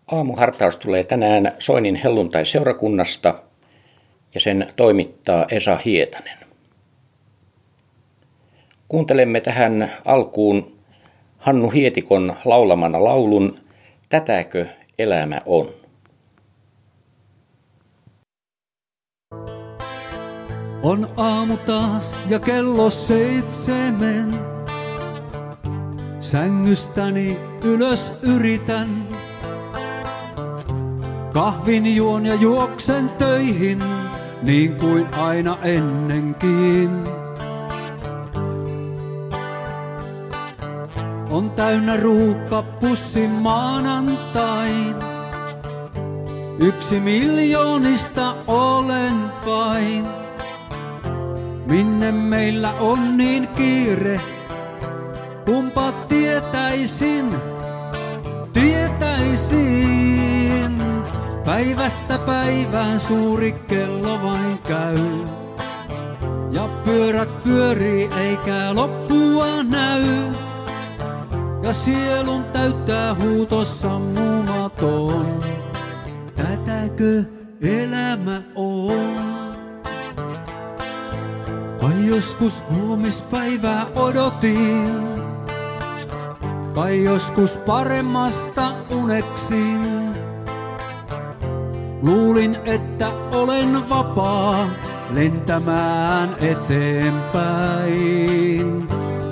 Aamuhartaus tulee tänään Soinin helluntai-seurakunnasta ja sen toimittaa Esa Hietanen. Kuuntelemme tähän alkuun Hannu Hietikon laulamana laulun Tätäkö elämä on? On aamu taas ja kello 7. Sängystäni ylös yritän. Kahvin juon ja juoksen töihin, niin kuin aina ennenkin. On täynnä ruuhka pussin maanantain. 1 miljoonista olen vain. Minne meillä on niin kiire? Kumpa tietäisin. Päivästä päivään suuri kello vain käy. Ja pyörät pyörii eikä loppua näy. Ja sielun täyttää huuto sammumaton. Tätäkö elämä on? Kai joskus huomispäivää odotin. Kai joskus paremmasta uneksin. Luulin, että olen vapaa lentämään eteenpäin.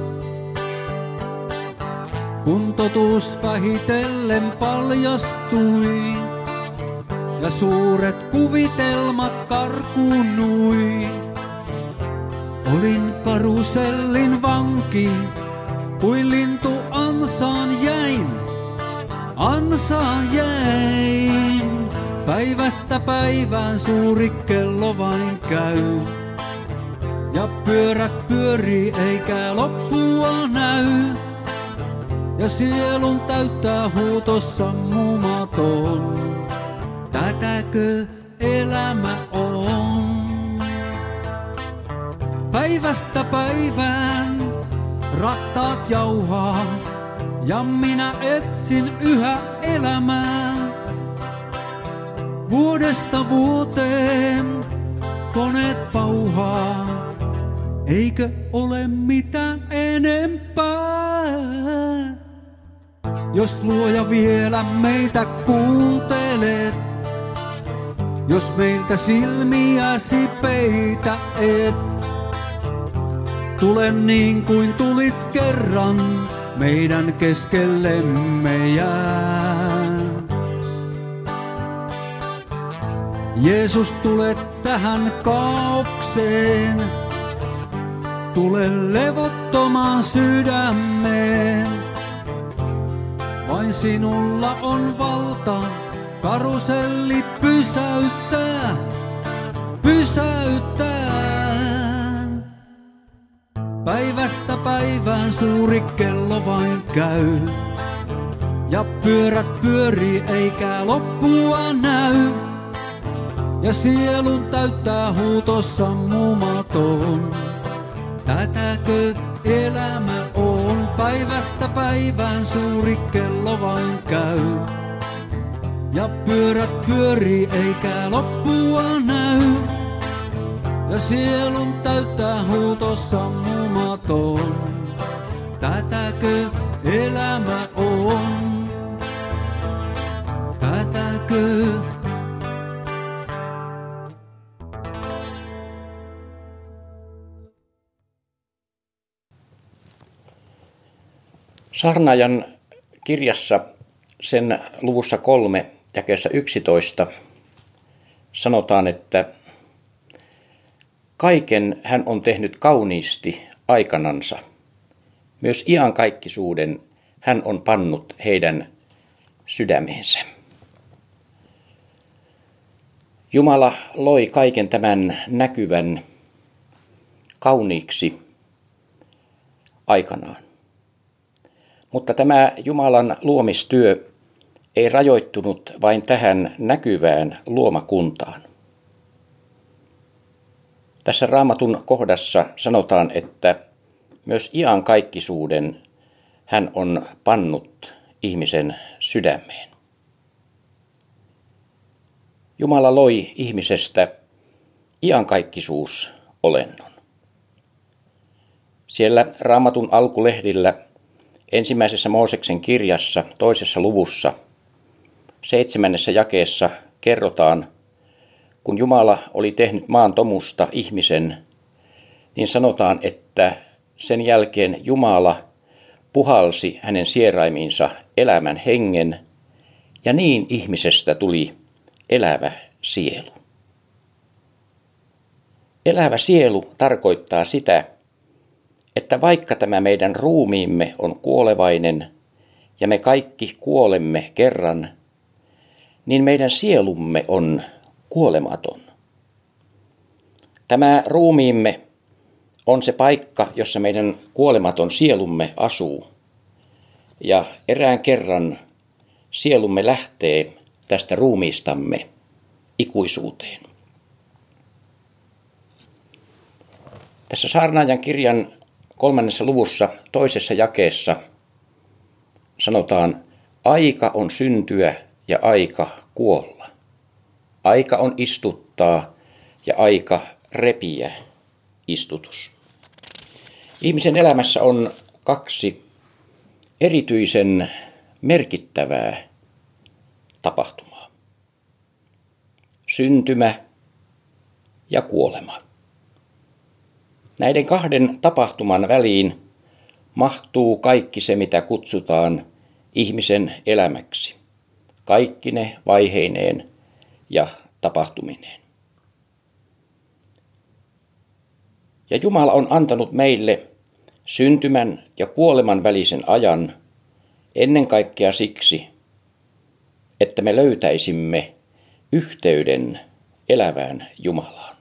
Kun totuus vähitellen paljastui ja suuret kuvitelmat karkuunui, olin karusellin vanki, kuin lintu ansaan jäin. Päivästä päivään suuri kello vain käy. Ja pyörät pyörii eikä loppua näy. Ja sielun täyttää huuto sammumaton. Tätäkö elämä on? Päivästä päivään rattaat jauhaa. Ja minä etsin yhä elämää. Vuodesta vuoteen koneet pauhaa, eikö ole mitään enempää? Jos Luoja vielä meitä kuuntelet, jos meiltä silmiäsi peitä et, tule niin kuin tulit kerran, meidän keskellemme jää. Jeesus, tule tähän kaaukseen, tule levottomaan sydämeen. Vain sinulla on valta karuselli pysäyttää. Päivästä päivään suuri kello vain käy. Ja pyörät pyörii eikä loppua näy. Ja sielun täyttää huuto sammumaton. Tätäkö elämä on? Päivästä päivään suuri kello vain käy. Ja pyörät pyörii eikä loppua näy. Ja sielun täyttää huuto sammumaton. Tätäkö elämä on? Tätäkö? Saarnaajan kirjassa sen luvussa 3 jakeessa 11 sanotaan, että kaiken hän on tehnyt kauniisti aikanansa. Myös iankaikkisuuden hän on pannut heidän sydämeensä. Jumala loi kaiken tämän näkyvän kauniiksi aikanaan. Mutta tämä Jumalan luomistyö ei rajoittunut vain tähän näkyvään luomakuntaan. Tässä Raamatun kohdassa sanotaan, että myös iankaikkisuuden hän on pannut ihmisen sydämeen. Jumala loi ihmisestä iankaikkisuusolennon. Siellä Raamatun alkulehdillä ensimmäisessä Mooseksen kirjassa 2. luvussa 7. jakeessa kerrotaan, kun Jumala oli tehnyt maan tomusta ihmisen, niin sanotaan, että sen jälkeen Jumala puhalsi hänen sieraimiinsa elämän hengen, ja niin ihmisestä tuli elävä sielu. Elävä sielu tarkoittaa sitä, että vaikka tämä meidän ruumiimme on kuolevainen ja me kaikki kuolemme kerran, niin meidän sielumme on kuolematon. Tämä ruumiimme on se paikka, jossa meidän kuolematon sielumme asuu. Ja erään kerran sielumme lähtee tästä ruumiistamme ikuisuuteen. Tässä Saarnaajan kirjan 3. luvussa 2. jakeessa sanotaan, aika on syntyä ja aika kuolla. Aika on istuttaa ja aika repiä istutus. Ihmisen elämässä on 2 erityisen merkittävää tapahtumaa. Syntymä ja kuolema. Näiden 2 tapahtuman väliin mahtuu kaikki se, mitä kutsutaan ihmisen elämäksi. Kaikki ne vaiheineen ja tapahtumineen. Ja Jumala on antanut meille syntymän ja kuoleman välisen ajan ennen kaikkea siksi, että me löytäisimme yhteyden elävään Jumalaan.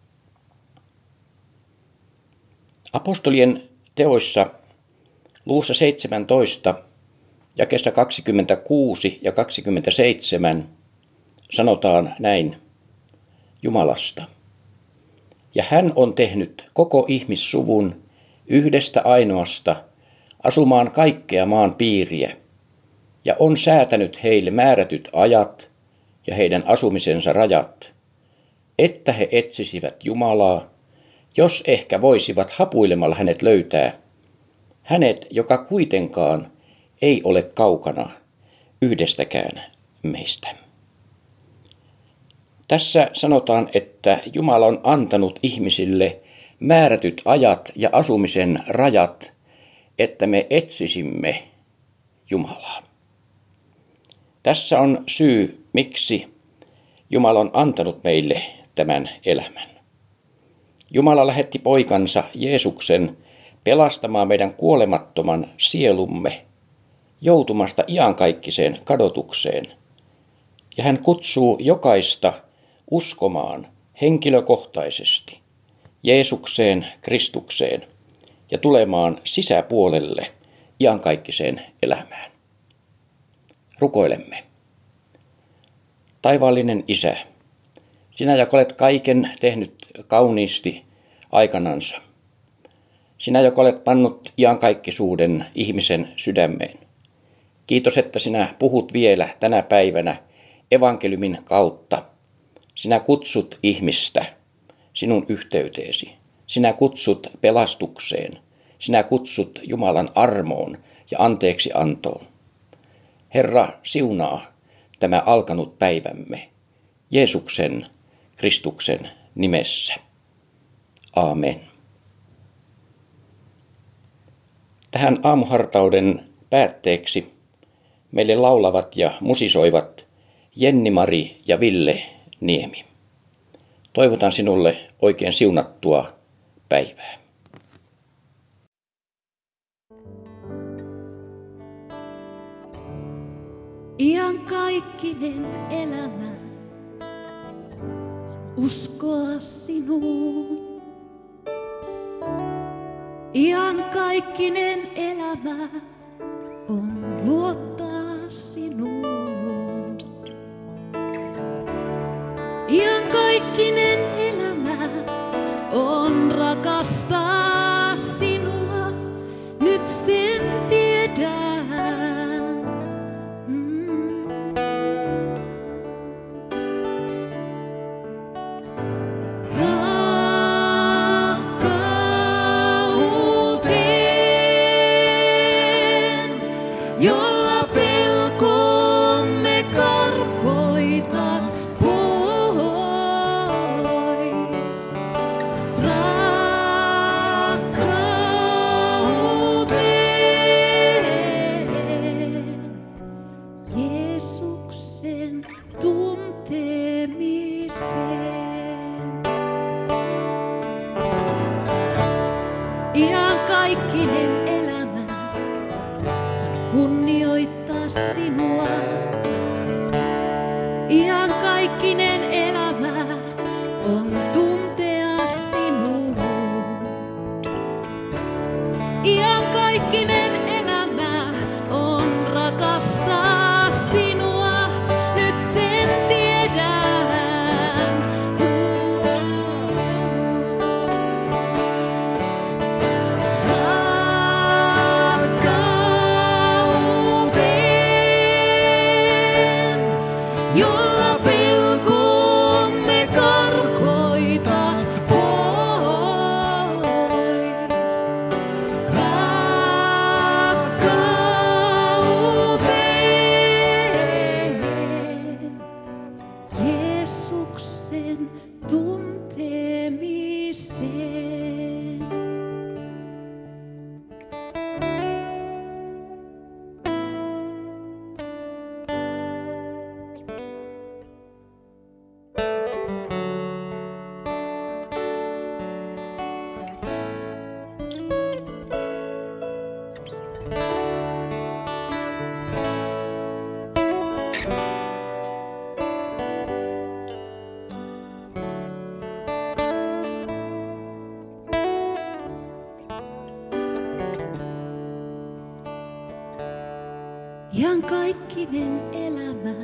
Apostolien teoissa luvussa 17, jakeessa 26 ja 27 sanotaan näin Jumalasta. Ja hän on tehnyt koko ihmissuvun yhdestä ainoasta asumaan kaikkea maan piiriä ja on säätänyt heille määrätyt ajat ja heidän asumisensa rajat, että he etsisivät Jumalaa, jos ehkä voisivat hapuilemalla hänet löytää, hänet, joka kuitenkaan ei ole kaukana yhdestäkään meistä. Tässä sanotaan, että Jumala on antanut ihmisille määrätyt ajat ja asumisen rajat, että me etsisimme Jumalaa. Tässä on syy, miksi Jumala on antanut meille tämän elämän. Jumala lähetti poikansa Jeesuksen pelastamaan meidän kuolemattoman sielumme joutumasta iankaikkiseen kadotukseen. Ja hän kutsuu jokaista uskomaan henkilökohtaisesti Jeesukseen, Kristukseen ja tulemaan sisäpuolelle iankaikkiseen elämään. Rukoilemme. Taivaallinen Isä, sinä, joka olet kaiken tehnyt kauniisti aikanansa. Sinä, joka olet pannut iankaikkisuuden ihmisen sydämeen. Kiitos, että sinä puhut vielä tänä päivänä evankeliumin kautta. Sinä kutsut ihmistä sinun yhteyteesi. Sinä kutsut pelastukseen. Sinä kutsut Jumalan armoon ja anteeksi antoon. Herra, siunaa tämä alkanut päivämme Jeesuksen, Kristuksen nimessä. Aamen. Tähän aamuhartauden päätteeksi meille laulavat ja musisoivat Jenni-Mari ja Ville Niemi. Toivotan sinulle oikein siunattua päivää. Iankaikkinen elämä, uskoa sinuun. Iankaikkinen elämä on luottaa sinuun. Iankaikkinen elämä on rakastaa sinua, nyt sen tiedän. Jeesuksen tuntemiseen. Iankaikkinen elämä on kunnioittaa sinua. Iankaikkinen elämä on tuntea sinua. Iankaikkinen elämä on rakastaa sinua. Nyt sen tiedän. Rakkauteen, jolla pelkomme karkoitat pois. Rakkauteen, Jeesuksen tuntemiseen. Iankaikkinen elämä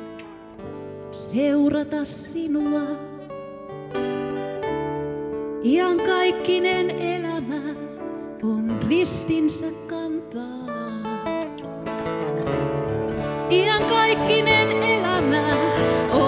seurata sinua. Iankaikkinen elämä on ristinsä kantaa. Iankaikkinen elämä on